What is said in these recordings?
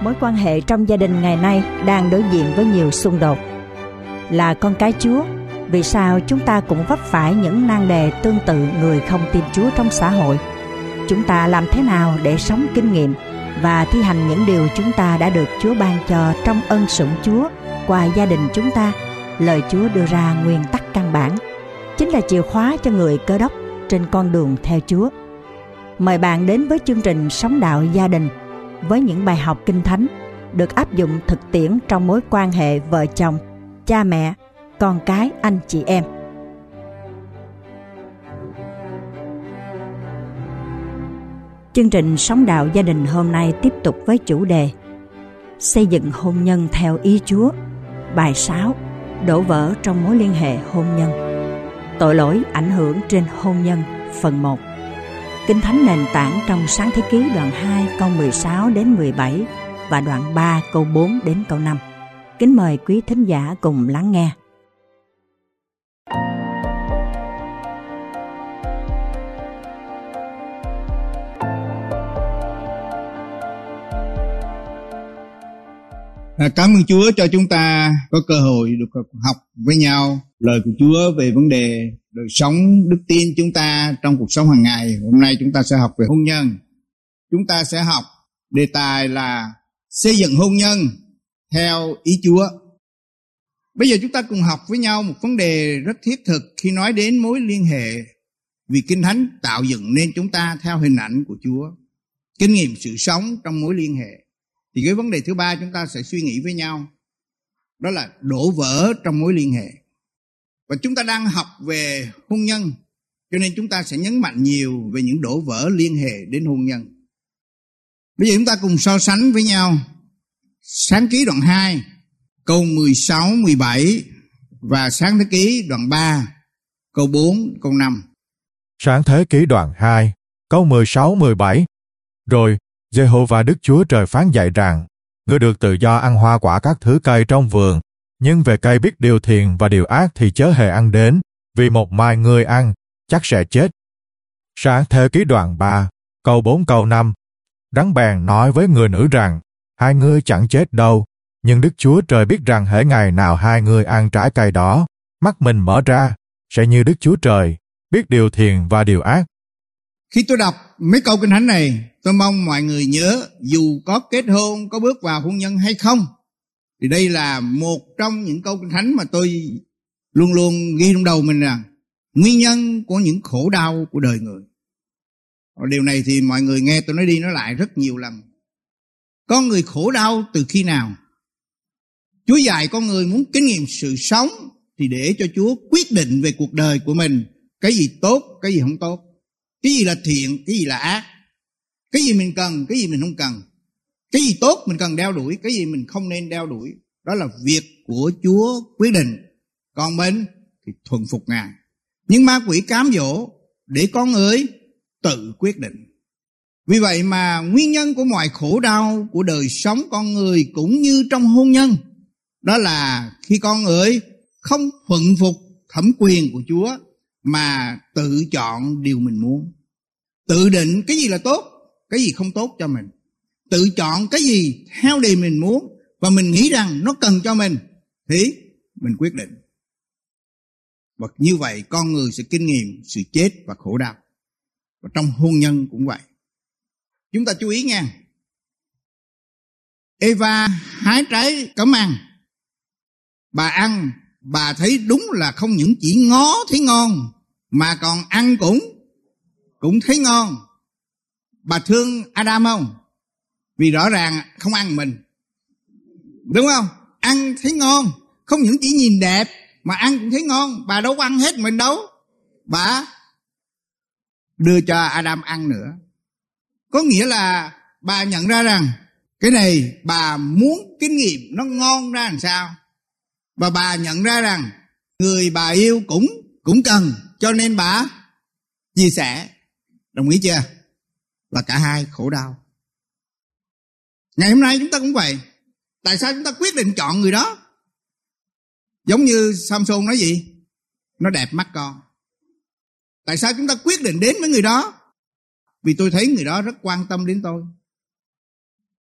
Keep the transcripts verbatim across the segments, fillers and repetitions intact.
Mối quan hệ trong gia đình ngày nay đang đối diện với nhiều xung đột. Là con cái Chúa, vì sao chúng ta cũng vấp phải những nan đề tương tự người không tin Chúa trong xã hội? Chúng ta làm thế nào để sống kinh nghiệm và thi hành những điều chúng ta đã được Chúa ban cho trong ân sủng Chúa qua gia đình chúng ta? Lời Chúa đưa ra nguyên tắc căn bản, chính là chìa khóa cho người Cơ Đốc trên con đường theo Chúa. Mời bạn đến với chương trình Sống Đạo Gia Đình với những bài học Kinh Thánh được áp dụng thực tiễn trong mối quan hệ vợ chồng, cha mẹ, con cái, anh chị em. Chương trình Sống Đạo Gia Đình hôm nay tiếp tục với chủ đề Xây dựng hôn nhân theo ý Chúa. Bài sáu, đổ vỡ trong mối liên hệ hôn nhân. Tội lỗi ảnh hưởng trên hôn nhân, phần một. Kinh Thánh nền tảng trong Sáng Thế Ký đoạn hai câu mười sáu đến mười bảy và đoạn ba câu bốn đến câu năm. Kính mời quý thính giả cùng lắng nghe. À, cảm ơn Chúa cho chúng ta có cơ hội được học với nhau lời của Chúa về vấn đề đời sống đức tin chúng ta trong cuộc sống hàng ngày. Hôm nay chúng ta sẽ học về hôn nhân. Chúng ta sẽ học đề tài là xây dựng hôn nhân theo ý Chúa. Bây giờ chúng ta cùng học với nhau một vấn đề rất thiết thực khi nói đến mối liên hệ, vì Kinh Thánh tạo dựng nên chúng ta theo hình ảnh của Chúa. Kinh nghiệm sự sống trong mối liên hệ. Thì cái vấn đề thứ ba chúng ta sẽ suy nghĩ với nhau, đó là đổ vỡ trong mối liên hệ. Và chúng ta đang học về hôn nhân, cho nên chúng ta sẽ nhấn mạnh nhiều về những đổ vỡ liên hệ đến hôn nhân. Bây giờ chúng ta cùng so sánh với nhau Sáng Ký đoạn hai câu mười sáu, mười bảy và Sáng Thế Ký đoạn ba câu bốn, câu năm. Sáng Thế Ký đoạn hai câu mười sáu, mười bảy. Rồi Giê-hô-va Đức Chúa Trời phán dạy rằng: Ngươi được tự do ăn hoa quả các thứ cây trong vườn, nhưng về cây biết điều thiện và điều ác thì chớ hề ăn đến, vì một mai ngươi ăn, chắc sẽ chết. Sáng Thế Ký đoạn ba, câu bốn câu năm. Đấng bèn nói với người nữ rằng: Hai ngươi chẳng chết đâu, nhưng Đức Chúa Trời biết rằng hễ ngày nào hai ngươi ăn trái cây đó, mắt mình mở ra, sẽ như Đức Chúa Trời, biết điều thiện và điều ác. Khi tôi đọc mấy câu Kinh Thánh này, tôi mong mọi người nhớ, dù có kết hôn, có bước vào hôn nhân hay không, thì đây là một trong những câu Kinh Thánh mà tôi luôn luôn ghi trong đầu mình rằng nguyên nhân của những khổ đau của đời người. Và điều này thì mọi người nghe tôi nói đi nói lại rất nhiều lần. Con người khổ đau từ khi nào? Chúa dạy con người muốn kinh nghiệm sự sống thì để cho Chúa quyết định về cuộc đời của mình, cái gì tốt, cái gì không tốt, cái gì là thiện, cái gì là ác, cái gì mình cần, cái gì mình không cần, cái gì tốt mình cần đeo đuổi, cái gì mình không nên đeo đuổi. Đó là việc của Chúa quyết định, còn mình thì thuần phục Ngài. Nhưng ma quỷ cám dỗ để con người tự quyết định. Vì vậy mà nguyên nhân của mọi khổ đau của đời sống con người cũng như trong hôn nhân, đó là khi con người không thuận phục thẩm quyền của Chúa mà tự chọn điều mình muốn, tự định cái gì là tốt, cái gì không tốt cho mình, tự chọn cái gì theo điều mình muốn và mình nghĩ rằng nó cần cho mình thì mình quyết định. Và như vậy con người sẽ kinh nghiệm sự chết và khổ đau. Và trong hôn nhân cũng vậy. Chúng ta chú ý nha. Eva hái trái cấm ăn. Bà ăn, bà thấy đúng là không những chỉ ngó thấy ngon mà còn ăn cũng cũng thấy ngon. Bà thương Adam không? Vì rõ ràng không ăn mình, đúng không? Ăn thấy ngon, không những chỉ nhìn đẹp mà ăn cũng thấy ngon. Bà đâu có ăn hết mình đâu, bà đưa cho Adam ăn nữa. Có nghĩa là bà nhận ra rằng cái này bà muốn kinh nghiệm nó ngon ra làm sao. Và bà nhận ra rằng người bà yêu cũng cũng cần, cho nên bà chia sẻ. Đồng ý chưa? Là cả hai khổ đau. Ngày hôm nay chúng ta cũng vậy. Tại sao chúng ta quyết định chọn người đó? Giống như Samson nói gì? Nó đẹp mắt con. Tại sao chúng ta quyết định đến với người đó? Vì tôi thấy người đó rất quan tâm đến tôi.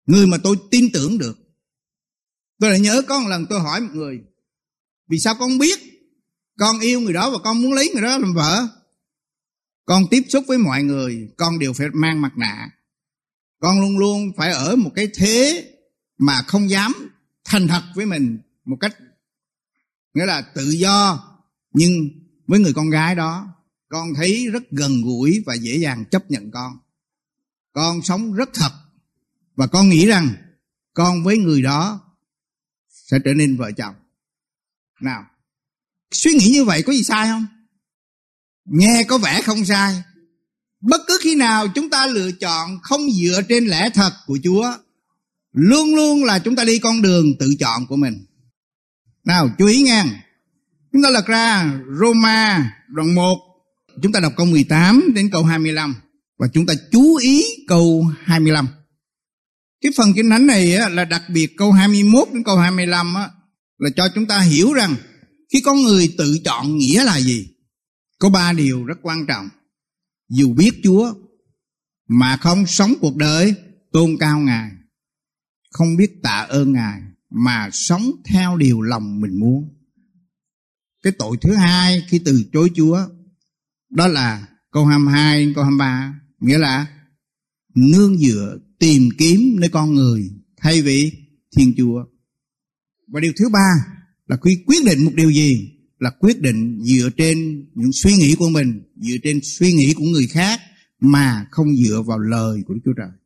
người mà tôi tin tưởng được. Tôi lại nhớ có một lần tôi hỏi một người, vì sao con biết con yêu người đó và con muốn lấy người đó làm vợ? Con tiếp xúc với mọi người, con đều phải mang mặt nạ. Con luôn luôn phải ở một cái thế mà không dám thành thật với mình một cách, nghĩa là tự do. Nhưng với người con gái đó, con thấy rất gần gũi và dễ dàng chấp nhận con. Con sống rất thật và con nghĩ rằng con với người đó sẽ trở nên vợ chồng. Nào, suy nghĩ như vậy có gì sai không? Nghe có vẻ không sai. Bất cứ khi nào chúng ta lựa chọn không dựa trên lẽ thật của Chúa, luôn luôn là chúng ta đi con đường tự chọn của mình. Nào, chú ý nghe. Chúng ta lật ra Roma đoạn một, chúng ta đọc câu mười tám đến câu hai mươi lăm. Và chúng ta chú ý câu hai mươi lăm. Cái phần kinh thánh này á, là đặc biệt câu hai mươi mốt đến câu hai mươi lăm á, là cho chúng ta hiểu rằng khi con người tự chọn nghĩa là gì. Có ba điều rất quan trọng. Dù biết Chúa mà không sống cuộc đời tôn cao Ngài, không biết tạ ơn Ngài mà sống theo điều lòng mình muốn. Cái tội thứ hai khi từ chối Chúa, đó là câu hai mươi hai, câu hai mươi ba, nghĩa là nương dựa, tìm kiếm nơi con người thay vì Thiên Chúa. Và điều thứ ba là khi quyết định một điều gì, là quyết định dựa trên những suy nghĩ của mình, dựa trên suy nghĩ của người khác mà không dựa vào lời của Đức Chúa Trời.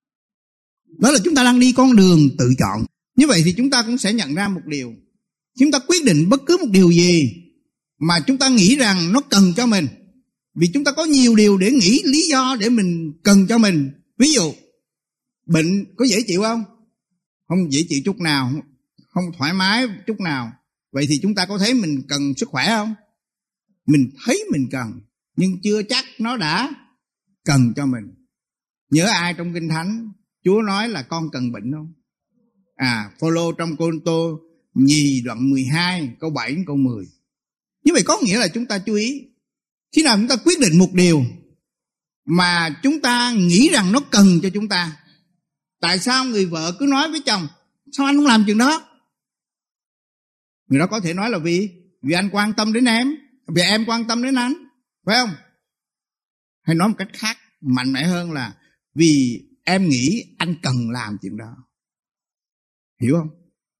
Đó là chúng ta đang đi con đường tự chọn. Như vậy thì chúng ta cũng sẽ nhận ra một điều. Chúng ta quyết định bất cứ một điều gì mà chúng ta nghĩ rằng nó cần cho mình, vì chúng ta có nhiều điều để nghĩ lý do để mình cần cho mình. Ví dụ, bệnh có dễ chịu không? Không dễ chịu chút nào, không thoải mái chút nào. Vậy thì chúng ta có thấy mình cần sức khỏe không? Mình thấy mình cần, nhưng chưa chắc nó đã cần cho mình. Nhớ ai trong Kinh Thánh Chúa nói là con cần bệnh không? À, Phô-lô trong Cô-rinh-tô nhì đoạn mười hai câu bảy đến câu mười. Như vậy có nghĩa là chúng ta chú ý, khi nào chúng ta quyết định một điều mà chúng ta nghĩ rằng nó cần cho chúng ta. Tại sao người vợ cứ nói với chồng, sao anh không làm chuyện đó? Người đó có thể nói là vì Vì anh quan tâm đến em, vì em quan tâm đến anh, phải không? Hay nói một cách khác, mạnh mẽ hơn là vì em nghĩ anh cần làm chuyện đó. Hiểu không?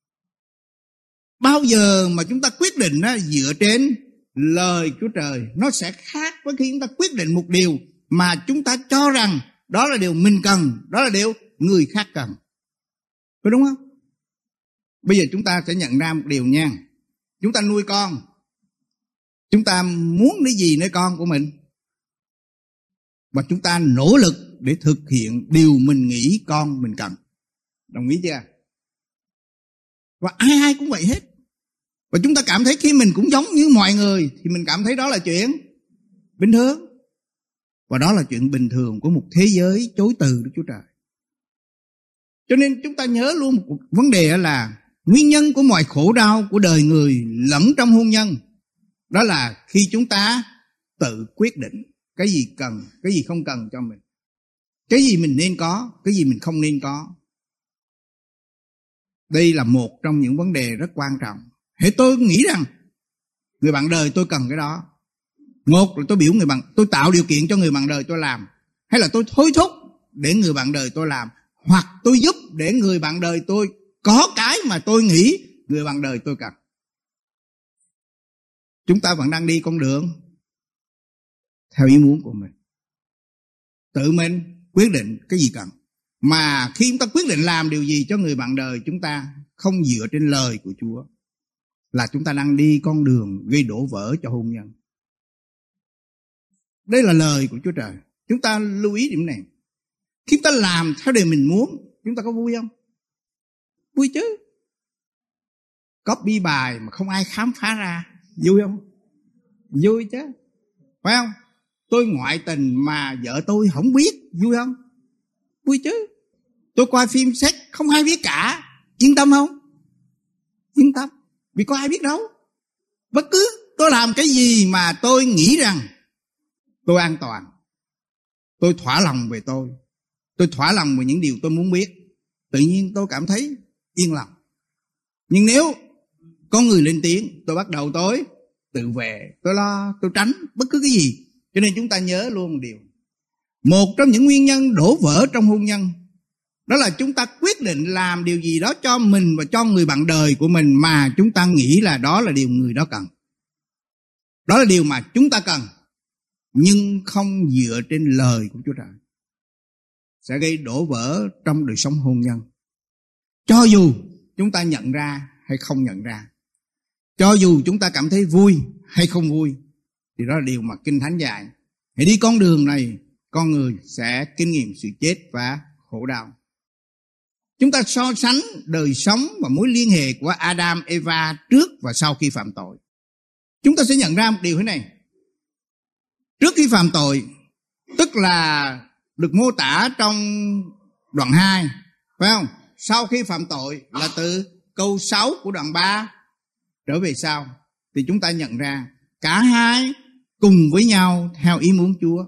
Bao giờ mà chúng ta quyết định đó, dựa trên lời Chúa Trời, nó sẽ khác với khi chúng ta quyết định một điều mà chúng ta cho rằng đó là điều mình cần, đó là điều người khác cần. Có đúng không? Bây giờ chúng ta sẽ nhận ra một điều nha. Chúng ta nuôi con, chúng ta muốn cái gì nơi con của mình, và chúng ta nỗ lực để thực hiện điều mình nghĩ con mình cần. Đồng ý chưa? Và ai ai cũng vậy hết. Và chúng ta cảm thấy khi mình cũng giống như mọi người thì mình cảm thấy đó là chuyện bình thường. Và đó là chuyện bình thường của một thế giới chối từ Đức Chúa Trời. Cho nên chúng ta nhớ luôn một vấn đề là nguyên nhân của mọi khổ đau của đời người lẫn trong hôn nhân, đó là khi chúng ta tự quyết định cái gì cần, cái gì không cần cho mình, cái gì mình nên có, cái gì mình không nên có. Đây là một trong những vấn đề rất quan trọng. Hễ tôi nghĩ rằng người bạn đời tôi cần cái đó, một là tôi biểu người bạn, tôi tạo điều kiện cho người bạn đời tôi làm, hay là tôi thôi thúc để người bạn đời tôi làm, hoặc tôi giúp để người bạn đời tôi có cái mà tôi nghĩ người bạn đời tôi cần. Chúng ta vẫn đang đi con đường theo ý muốn của mình, tự mình quyết định cái gì cần. Mà khi chúng ta quyết định làm điều gì cho người bạn đời chúng ta không dựa trên lời của Chúa, là chúng ta đang đi con đường gây đổ vỡ cho hôn nhân. Đây là lời của Chúa Trời. Chúng ta lưu ý điểm này. Khi chúng ta làm theo điều mình muốn, chúng ta có vui không? Vui chứ. Copy bài mà không ai khám phá ra, vui không? Vui chứ, phải không? Tôi ngoại tình mà vợ tôi không biết, vui không? Vui chứ. Tôi coi phim sex không ai biết cả, yên tâm không? Yên tâm, vì có ai biết đâu. Bất cứ tôi làm cái gì mà tôi nghĩ rằng tôi an toàn, tôi thỏa lòng về tôi, tôi thỏa lòng về những điều tôi muốn biết, tự nhiên tôi cảm thấy yên lòng. Nhưng nếu có người lên tiếng, tôi bắt đầu tôi tự vệ, tôi lo, tôi tránh bất cứ cái gì. Cho nên chúng ta nhớ luôn một điều. Một trong những nguyên nhân đổ vỡ trong hôn nhân, đó là chúng ta quyết định làm điều gì đó cho mình và cho người bạn đời của mình mà chúng ta nghĩ là đó là điều người đó cần. Đó là điều mà chúng ta cần, nhưng không dựa trên lời của Chúa Trời, sẽ gây đổ vỡ trong đời sống hôn nhân. Cho dù chúng ta nhận ra hay không nhận ra, cho dù chúng ta cảm thấy vui hay không vui, thì đó là điều mà Kinh Thánh dạy. Hãy đi con đường này, con người sẽ kinh nghiệm sự chết và khổ đau. Chúng ta so sánh đời sống và mối liên hệ của Adam, Eva trước và sau khi phạm tội. Chúng ta sẽ nhận ra một điều thế này. Trước khi phạm tội, tức là được mô tả trong đoạn hai, phải không? Sau khi phạm tội là từ câu sáu của đoạn ba trở về sau, thì chúng ta nhận ra cả hai cùng với nhau theo ý muốn Chúa.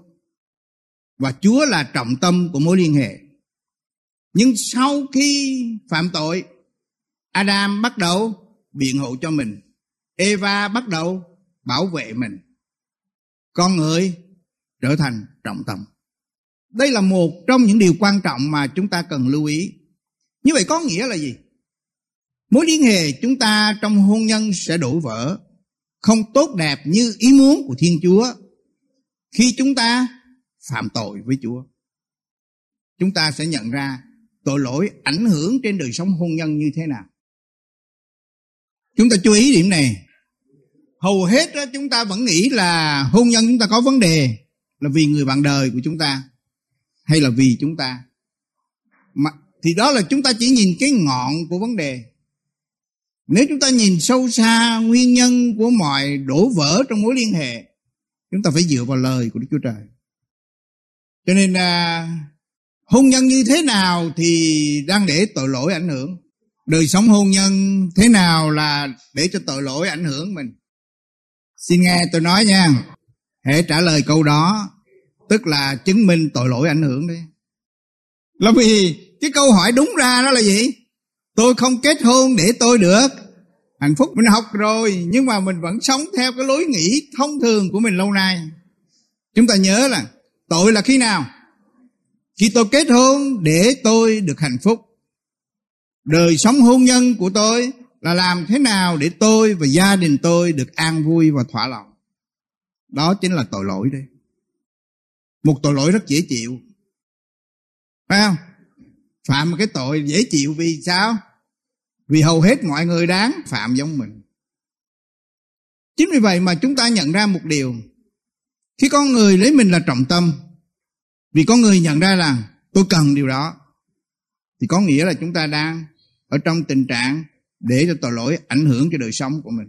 Và Chúa là trọng tâm của mối liên hệ. Nhưng sau khi phạm tội, Adam bắt đầu biện hộ cho mình, Eva bắt đầu bảo vệ mình, con người trở thành trọng tâm. Đây là một trong những điều quan trọng mà chúng ta cần lưu ý. Như vậy có nghĩa là gì? Mối liên hệ chúng ta trong hôn nhân sẽ đổ vỡ, không tốt đẹp như ý muốn của Thiên Chúa khi chúng ta phạm tội với Chúa. Chúng ta sẽ nhận ra tội lỗi ảnh hưởng trên đời sống hôn nhân như thế nào. Chúng ta chú ý điểm này. Hầu hết đó, chúng ta vẫn nghĩ là hôn nhân chúng ta có vấn đề là vì người bạn đời của chúng ta, hay là vì chúng ta. Mà, thì đó là chúng ta chỉ nhìn cái ngọn của vấn đề. Nếu chúng ta nhìn sâu xa nguyên nhân của mọi đổ vỡ trong mối liên hệ, chúng ta phải dựa vào lời của Đức Chúa Trời. Cho nên à, hôn nhân như thế nào thì đang để tội lỗi ảnh hưởng. Đời sống hôn nhân thế nào là để cho tội lỗi ảnh hưởng mình. Xin nghe tôi nói nha. Hãy trả lời câu đó, tức là chứng minh tội lỗi ảnh hưởng đi. Là vì cái câu hỏi đúng ra đó là gì? Tôi không kết hôn để tôi được hạnh phúc. Mình học rồi, nhưng mà mình vẫn sống theo cái lối nghĩ thông thường của mình lâu nay. Chúng ta nhớ là tội là khi nào? Khi tôi kết hôn để tôi được hạnh phúc. Đời sống hôn nhân của tôi là làm thế nào để tôi và gia đình tôi được an vui và thỏa lòng. Đó chính là tội lỗi đây. Một tội lỗi rất dễ chịu, phải không? Phạm một cái tội dễ chịu vì sao? Vì hầu hết mọi người đáng phạm giống mình. Chính vì vậy mà chúng ta nhận ra một điều. Khi con người lấy mình là trọng tâm, vì con người nhận ra là tôi cần điều đó, thì có nghĩa là chúng ta đang ở trong tình trạng để cho tội lỗi ảnh hưởng cho đời sống của mình.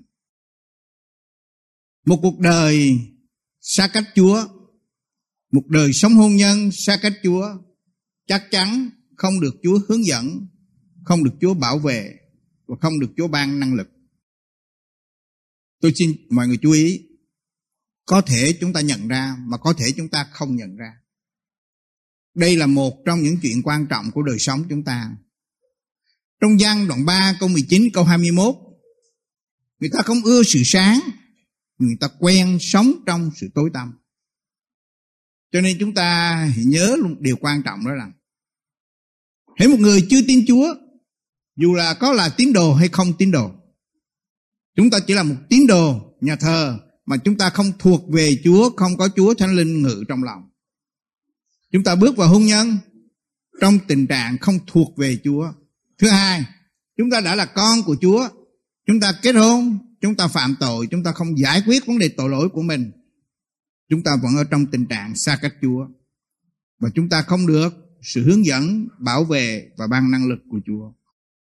Một cuộc đời xa cách Chúa, một đời sống hôn nhân xa cách Chúa, chắc chắn không được Chúa hướng dẫn, không được Chúa bảo vệ và không được Chúa ban năng lực. Tôi xin mọi người chú ý, có thể chúng ta nhận ra mà có thể chúng ta không nhận ra. Đây là một trong những chuyện quan trọng của đời sống chúng ta. Trong Giăng đoạn ba câu mười chín câu hai mươi mốt, người ta không ưa sự sáng, người ta quen sống trong sự tối tăm. Cho nên chúng ta hãy nhớ một điều quan trọng đó là hễ một người chưa tin Chúa, dù là có là tín đồ hay không tín đồ, chúng ta chỉ là một tín đồ nhà thờ mà chúng ta không thuộc về Chúa, không có Chúa Thánh Linh ngự trong lòng. Chúng ta bước vào hôn nhân trong tình trạng không thuộc về Chúa. Thứ hai, chúng ta đã là con của Chúa. Chúng ta kết hôn, chúng ta phạm tội, chúng ta không giải quyết vấn đề tội lỗi của mình. Chúng ta vẫn ở trong tình trạng xa cách Chúa. Và chúng ta không được sự hướng dẫn, bảo vệ và ban năng lực của Chúa.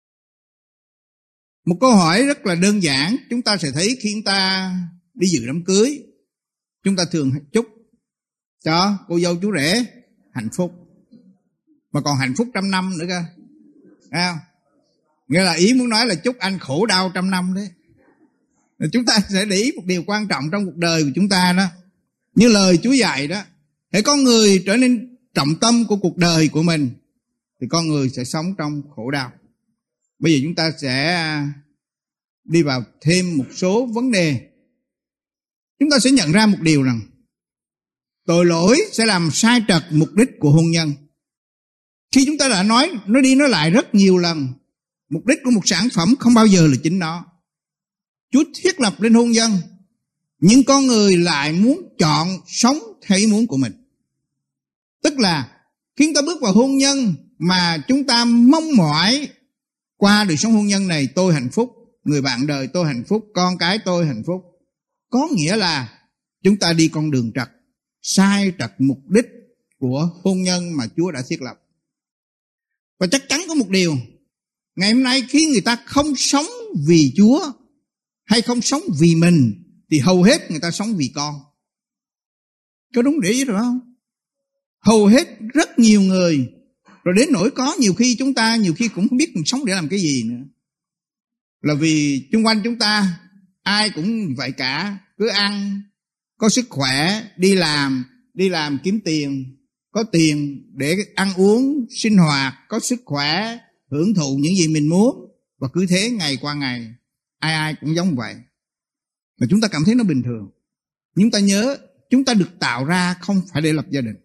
Một câu hỏi rất là đơn giản, chúng ta sẽ thấy khi chúng ta đi dự đám cưới, chúng ta thường chúc cho cô dâu chú rể hạnh phúc, mà còn hạnh phúc trăm năm nữa cơ. Thấy không? Nghĩa là ý muốn nói là chúc anh khổ đau trăm năm đấy. Chúng ta sẽ để ý một điều quan trọng trong cuộc đời của chúng ta đó. Như lời Chúa dạy đó, hãy con người trở nên trọng tâm của cuộc đời của mình, thì con người sẽ sống trong khổ đau. Bây giờ chúng ta sẽ đi vào thêm một số vấn đề. Chúng ta sẽ nhận ra một điều rằng tội lỗi sẽ làm sai trật mục đích của hôn nhân. Khi chúng ta đã nói nói đi nói lại rất nhiều lần, mục đích của một sản phẩm không bao giờ là chính nó. Chúa thiết lập lên hôn nhân, nhưng con người lại muốn chọn sống theo ý muốn của mình. Tức là khi chúng ta bước vào hôn nhân mà chúng ta mong mỏi qua đời sống hôn nhân này tôi hạnh phúc, người bạn đời tôi hạnh phúc, con cái tôi hạnh phúc, có nghĩa là chúng ta đi con đường trật, sai trật mục đích của hôn nhân mà Chúa đã thiết lập. Và chắc chắn có một điều, ngày hôm nay khi người ta không sống vì Chúa hay không sống vì mình thì hầu hết người ta sống vì con. Có đúng để ý rồi không? Hầu hết rất nhiều người, rồi đến nỗi có nhiều khi chúng ta nhiều khi cũng không biết mình sống để làm cái gì nữa. Là vì xung quanh chúng ta ai cũng vậy cả, cứ ăn, có sức khỏe, đi làm, đi làm kiếm tiền, có tiền để ăn uống, sinh hoạt, có sức khỏe, hưởng thụ những gì mình muốn. Và cứ thế ngày qua ngày, ai ai cũng giống vậy. Mà chúng ta cảm thấy nó bình thường. Nhưng chúng ta nhớ, chúng ta được tạo ra không phải để lập gia đình,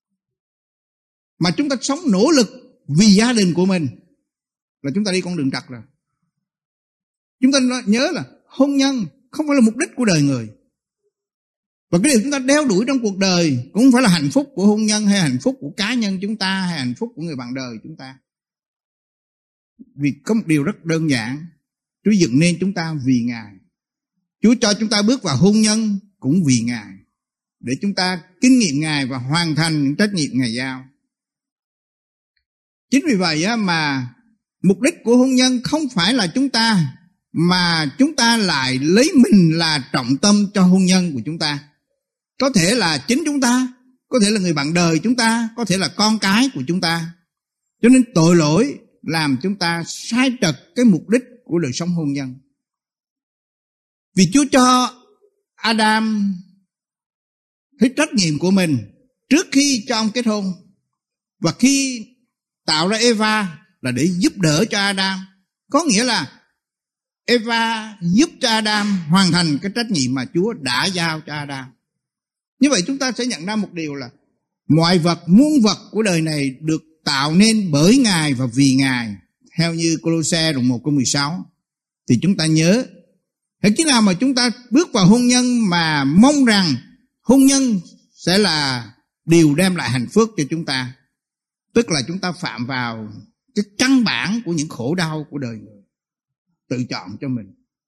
mà chúng ta sống nỗ lực vì gia đình của mình, là chúng ta đi con đường trật rồi. Chúng ta nhớ là hôn nhân không phải là mục đích của đời người. Và cái điều chúng ta đeo đuổi trong cuộc đời cũng không phải là hạnh phúc của hôn nhân, hay hạnh phúc của cá nhân chúng ta, hay hạnh phúc của người bạn đời chúng ta. Vì có một điều rất đơn giản, Chúa dựng nên chúng ta vì Ngài. Chúa cho chúng ta bước vào hôn nhân cũng vì Ngài, để chúng ta kinh nghiệm Ngài và hoàn thành những trách nhiệm Ngài giao. Chính vì vậy mà mục đích của hôn nhân không phải là chúng ta, mà chúng ta lại lấy mình là trọng tâm cho hôn nhân của chúng ta. Có thể là chính chúng ta, có thể là người bạn đời chúng ta, có thể là con cái của chúng ta. Cho nên tội lỗi làm chúng ta sai trật cái mục đích của đời sống hôn nhân. Vì Chúa cho Adam thấy trách nhiệm của mình trước khi cho ông kết hôn, và khi tạo ra Eva là để giúp đỡ cho Adam. Có nghĩa là Eva giúp cho Adam hoàn thành cái trách nhiệm mà Chúa đã giao cho Adam. Như vậy chúng ta sẽ nhận ra một điều là mọi vật, muôn vật của đời này được tạo nên bởi Ngài và vì Ngài. Theo như Cô-lô-se đoạn một câu mười sáu. Thì chúng ta nhớ, hễ khi nào mà chúng ta bước vào hôn nhân mà mong rằng hôn nhân sẽ là điều đem lại hạnh phúc cho chúng ta, tức là chúng ta phạm vào cái căn bản của những khổ đau của đời người, tự chọn cho mình.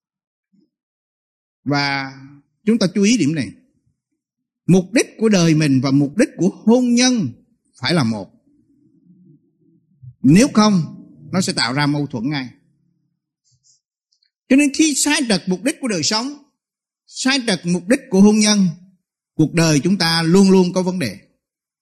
Và chúng ta chú ý điểm này, mục đích của đời mình và mục đích của hôn nhân phải là một. Nếu không, nó sẽ tạo ra mâu thuẫn ngay. Cho nên khi sai trật mục đích của đời sống, sai trật mục đích của hôn nhân, cuộc đời chúng ta luôn luôn có vấn đề.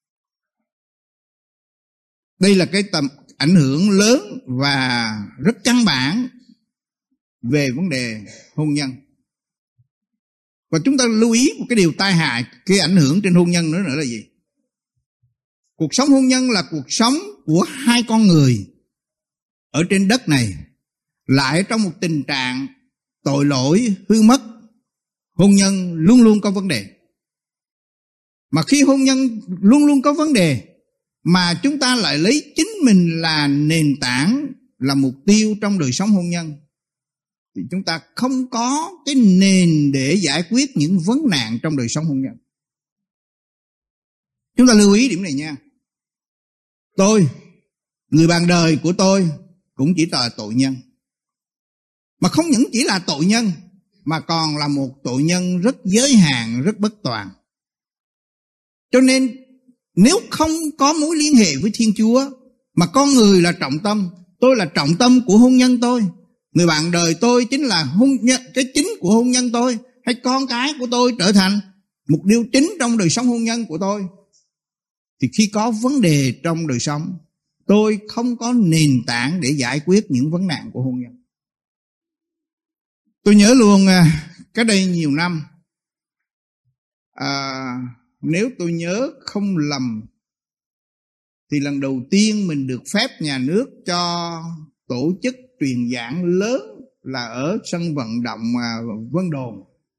Đây là cái tầm ảnh hưởng lớn và rất căn bản về vấn đề hôn nhân. Và chúng ta lưu ý một cái điều tai hại, cái ảnh hưởng trên hôn nhân nữa nữa là gì? Cuộc sống hôn nhân là cuộc sống của hai con người ở trên đất này, lại trong một tình trạng tội lỗi hư mất. Hôn nhân luôn luôn có vấn đề. Mà khi hôn nhân luôn luôn có vấn đề, mà chúng ta lại lấy chính mình là nền tảng, là mục tiêu trong đời sống hôn nhân, thì chúng ta không có cái nền để giải quyết những vấn nạn trong đời sống hôn nhân. Chúng ta lưu ý điểm này nha. Tôi, người bạn đời của tôi cũng chỉ là tội nhân. Mà không những chỉ là tội nhân, mà còn là một tội nhân rất giới hạn, rất bất toàn. Cho nên nếu không có mối liên hệ với Thiên Chúa, mà con người là trọng tâm, tôi là trọng tâm của hôn nhân tôi, người bạn đời tôi chính là hôn nhân, cái chính của hôn nhân tôi, hay con cái của tôi trở thành một điều chính trong đời sống hôn nhân của tôi, thì khi có vấn đề trong đời sống, tôi không có nền tảng để giải quyết những vấn nạn của hôn nhân. Tôi nhớ luôn cái đây nhiều năm, à, nếu tôi nhớ không lầm thì lần đầu tiên mình được phép nhà nước cho tổ chức truyền giảng lớn là ở sân vận động Vân Đồn.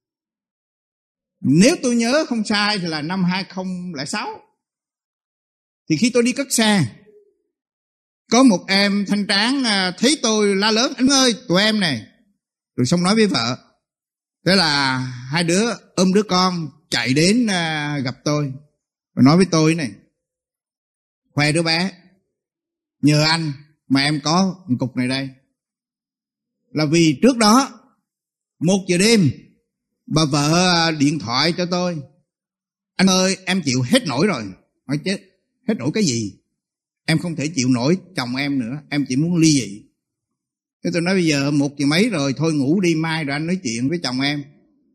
Nếu tôi nhớ không sai thì là năm hai không không sáu. Thì khi tôi đi cất xe, có một em thanh tráng thấy tôi la lớn: anh ơi, tụi em này. Rồi xong nói với vợ. Thế là hai đứa ôm đứa con chạy đến gặp tôi và nói với tôi này: khoe đứa bé, nhờ anh mà em có một cục này đây. Là vì trước đó một giờ đêm bà vợ điện thoại cho tôi: anh ơi, em chịu hết nổi rồi. Hỏi chết, hết nổi cái gì? Em không thể chịu nổi chồng em nữa, em chỉ muốn ly dị. Thế tôi nói bây giờ một giờ mấy rồi, thôi ngủ đi, mai rồi anh nói chuyện với chồng em.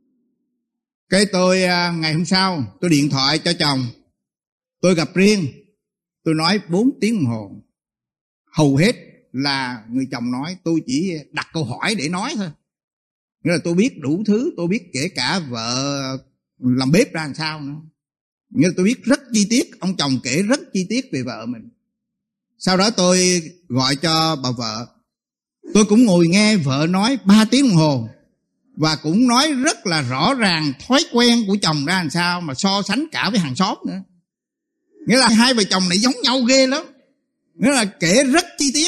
Cái tôi ngày hôm sau tôi điện thoại cho chồng, tôi gặp riêng, tôi nói bốn tiếng đồng hồ. Hầu hết là người chồng nói tôi chỉ đặt câu hỏi để nói thôi. Nghĩa là tôi biết đủ thứ, tôi biết kể cả vợ làm bếp ra làm sao nữa. Nghĩa là tôi biết rất chi tiết, ông chồng kể rất chi tiết về vợ mình. Sau đó tôi gọi cho bà vợ, tôi cũng ngồi nghe vợ nói ba tiếng đồng hồ, và cũng nói rất là rõ ràng thói quen của chồng ra làm sao, mà so sánh cả với hàng xóm nữa. Nghĩa là hai vợ chồng này giống nhau ghê lắm. Nghĩa là kể rất chi tiết.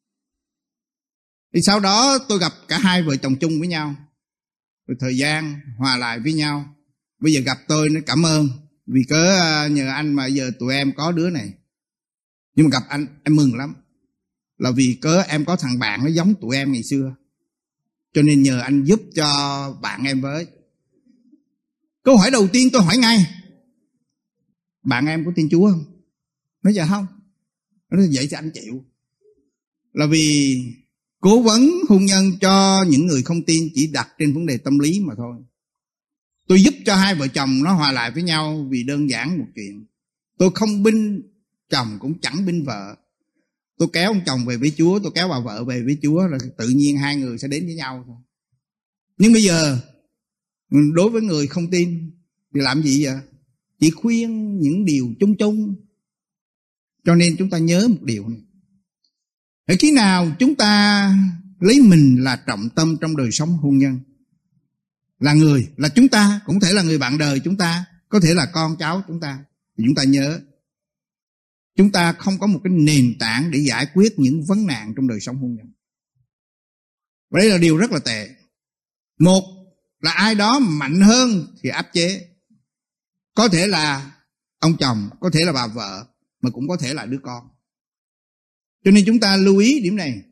Thì sau đó tôi gặp cả hai vợ chồng chung với nhau, rồi thời gian hòa lại với nhau. Bây giờ gặp tôi nó cảm ơn, vì cớ nhờ anh mà giờ tụi em có đứa này. Nhưng mà gặp anh em mừng lắm, là vì cớ em có thằng bạn nó giống tụi em ngày xưa, cho nên nhờ anh giúp cho bạn em với. Câu hỏi đầu tiên tôi hỏi ngay: bạn em có tin Chúa không? Nói dạ không. Nói vậy thì anh chịu. Là vì cố vấn hôn nhân cho những người không tin chỉ đặt trên vấn đề tâm lý mà thôi. Tôi giúp cho hai vợ chồng nó hòa lại với nhau vì đơn giản một chuyện: tôi không binh chồng cũng chẳng binh vợ. Tôi kéo ông chồng về với Chúa, tôi kéo bà vợ về với Chúa, rồi tự nhiên hai người sẽ đến với nhau thôi. Nhưng bây giờ đối với người không tin thì làm gì vậy? Chỉ khuyên những điều chung chung. Cho nên chúng ta nhớ một điều này: hễ khi nào chúng ta lấy mình là trọng tâm trong đời sống hôn nhân, là người, là chúng ta, cũng thể là người bạn đời chúng ta, có thể là con cháu chúng ta, thì chúng ta nhớ chúng ta không có một cái nền tảng để giải quyết những vấn nạn trong đời sống hôn nhân. Và đây là điều rất là tệ. Một là ai đó mạnh hơn thì áp chế. Có thể là ông chồng, có thể là bà vợ, mà cũng có thể là đứa con. Cho nên chúng ta lưu ý điểm này.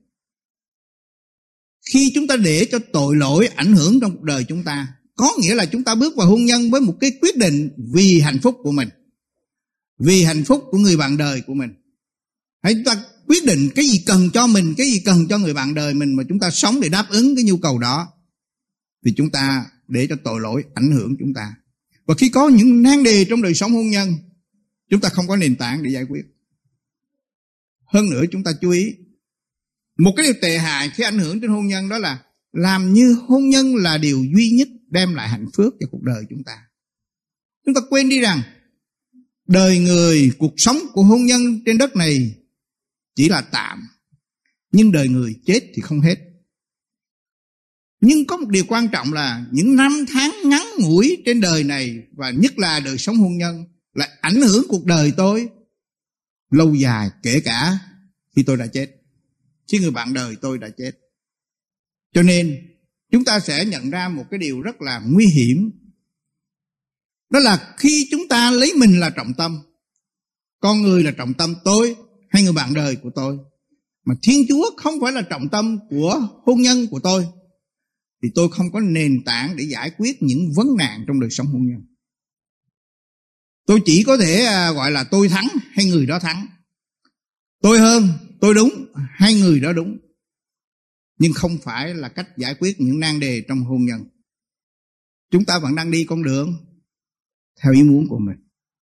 Khi chúng ta để cho tội lỗi ảnh hưởng trong cuộc đời chúng ta, có nghĩa là chúng ta bước vào hôn nhân với một cái quyết định vì hạnh phúc của mình, vì hạnh phúc của người bạn đời của mình. Hãy chúng ta quyết định cái gì cần cho mình, cái gì cần cho người bạn đời mình, mà chúng ta sống để đáp ứng cái nhu cầu đó, thì chúng ta để cho tội lỗi ảnh hưởng chúng ta. Và khi có những nan đề trong đời sống hôn nhân, chúng ta không có nền tảng để giải quyết. Hơn nữa chúng ta chú ý, một cái điều tệ hại khi ảnh hưởng đến hôn nhân đó là làm như hôn nhân là điều duy nhất đem lại hạnh phúc cho cuộc đời chúng ta. Chúng ta quên đi rằng đời người, cuộc sống của hôn nhân trên đất này chỉ là tạm, nhưng đời người chết thì không hết. Nhưng có một điều quan trọng là những năm tháng ngắn ngủi trên đời này, và nhất là đời sống hôn nhân, lại ảnh hưởng cuộc đời tôi lâu dài, kể cả khi tôi đã chết, khi người bạn đời tôi đã chết. Cho nên chúng ta sẽ nhận ra một cái điều rất là nguy hiểm. Đó là khi chúng ta lấy mình là trọng tâm, con người là trọng tâm, tôi hay người bạn đời của tôi, mà Thiên Chúa không phải là trọng tâm của hôn nhân của tôi, thì tôi không có nền tảng để giải quyết những vấn nạn trong đời sống hôn nhân. Tôi chỉ có thể gọi là tôi thắng hay người đó thắng, tôi hơn, tôi đúng hay người đó đúng, nhưng không phải là cách giải quyết những nan đề trong hôn nhân. Chúng ta vẫn đang đi con đường theo ý muốn của mình.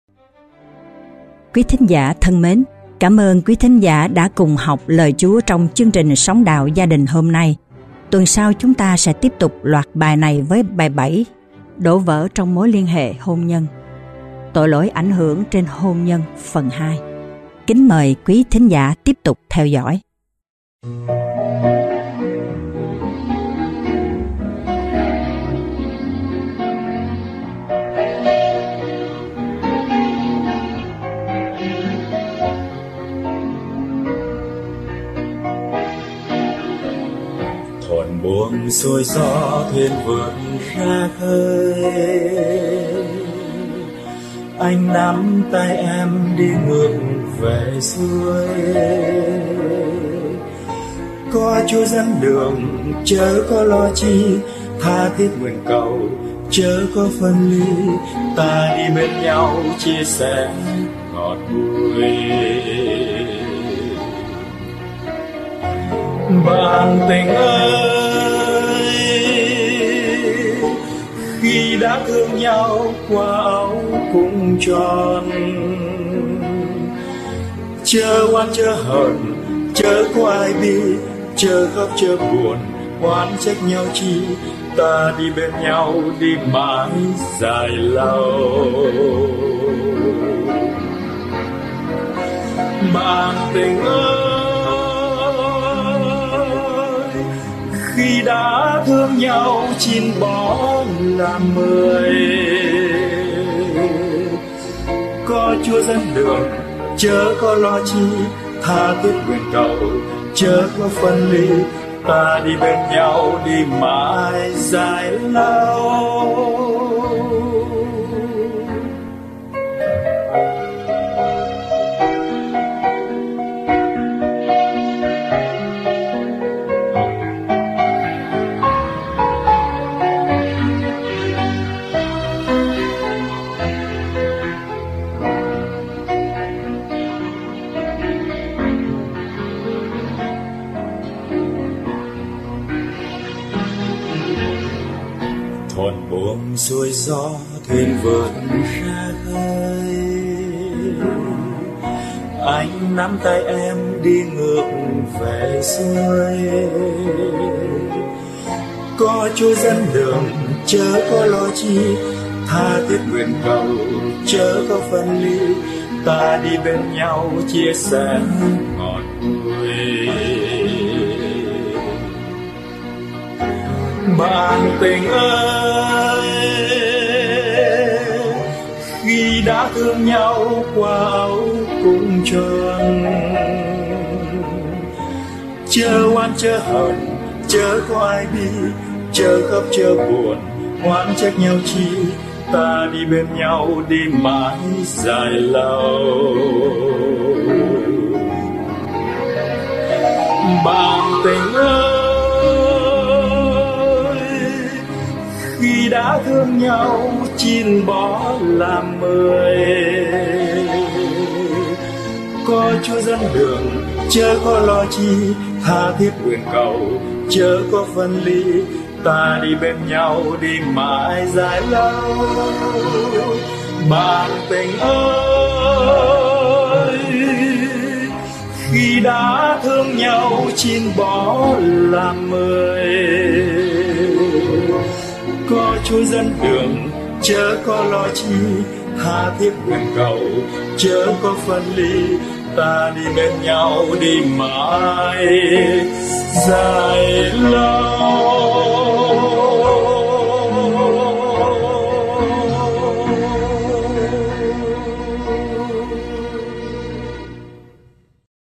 Quý thính giả thân mến, cảm ơn quý thính giả đã cùng học lời Chúa trong chương trình Sống Đạo Gia Đình hôm nay. Tuần sau chúng ta sẽ tiếp tục loạt bài này với bài bảy, đổ vỡ trong mối liên hệ hôn nhân, tội lỗi ảnh hưởng trên hôn nhân phần hai. kính mời quý thính giả tiếp tục theo dõi. Thuận buồm xuôi gió thuyền vượt ra khơi, anh nắm tay em đi ngược về xuôi. Có Chúa dẫn đường chớ có lo chi, tha thiết nguyện cầu chớ có phân ly. Ta đi bên nhau chia sẻ ngọt bùi. Bạn tình ơi, khi đã thương nhau qua áo cung tròn, chớ oán chớ hận chớ có ai bi, chớ khóc chớ buồn oán trách nhau chi. Ta đi bên nhau đi mãi dài lâu. Bạn tình ơi, khi đã thương nhau chín bỏ làm mười. Có Chúa dẫn đường chớ có lo chi, tha thiết nguyện cầu chớ có phân ly. Ta đi bên nhau đi mãi dài lâu. Thuận buồm xuôi gió thuyền vượt ra khơi, anh nắm tay em đi ngược về xuôi. Có Chúa dẫn đường chớ có lo chi, tha thiết nguyện cầu chớ có phân ly. Ta đi bên nhau chia sẻ ngọt bùi. Bạn tình ơi, khi đã thương nhau qua áo cung tròn, chớ oán chớ hận chớ có ai bi, chớ khóc chớ buồn oán trách nhau chi. Ta đi bên nhau đi mãi dài lâu. Bạn tình ơi, khi đã thương nhau chín bỏ làm mười. Có Chúa dẫn đường chớ có lo chi, tha thiết nguyện cầu chớ có phân ly. Ta đi bên nhau đi mãi dài lâu. Bạn tình ơi, khi đã thương nhau chín bỏ làm mười. Có Chúa dẫn đường chớ có lo chi, tha thiết nguyện cầu chớ có phân ly. Ta đi bên nhau đi mãi dài lâu.